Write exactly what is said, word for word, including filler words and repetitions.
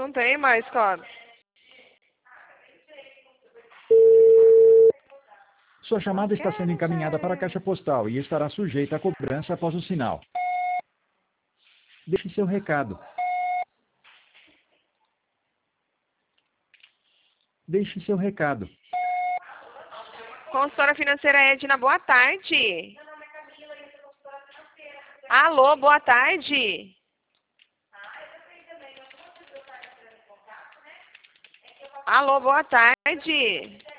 Não tem mais, cara. Sua chamada está sendo encaminhada para a caixa postal e estará sujeita a cobrança após o sinal. Deixe seu recado. Deixe seu recado. Consultora financeira Edna, boa tarde. Alô, boa tarde. Alô, boa tarde.